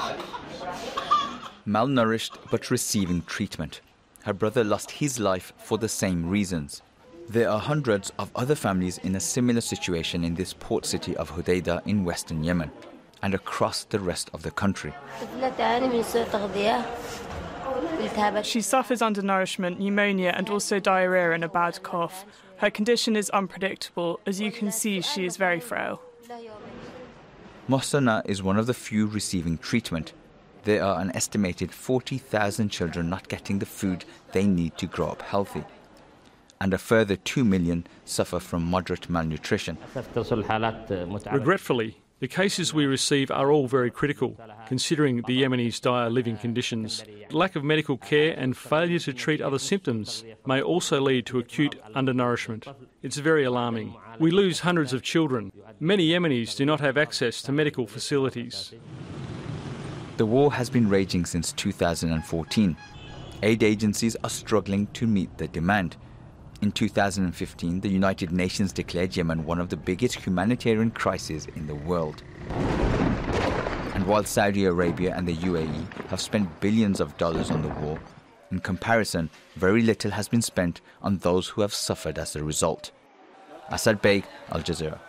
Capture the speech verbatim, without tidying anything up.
Malnourished but receiving treatment. Her brother lost his life for the same reasons. There are hundreds of other families in a similar situation in this port city of Hodeidah in western Yemen and across the rest of the country. She suffers undernourishment, pneumonia and also diarrhea and a bad cough. Her condition is unpredictable. As you can see, she is very frail. Mohsana is one of the few receiving treatment. There are an estimated forty thousand children not getting the food they need to grow up healthy. And a further two million suffer from moderate malnutrition. Regretfully, the cases we receive are all very critical, considering the Yemenis' dire living conditions. Lack of medical care and failure to treat other symptoms may also lead to acute undernourishment. It's very alarming. We lose hundreds of children. Many Yemenis do not have access to medical facilities. The war has been raging since two thousand fourteen. Aid agencies are struggling to meet the demand. In two thousand fifteen, the United Nations declared Yemen one of the biggest humanitarian crises in the world. And while Saudi Arabia and the U A E have spent billions of dollars on the war, in comparison, very little has been spent on those who have suffered as a result. Asad Beg, Al Jazeera.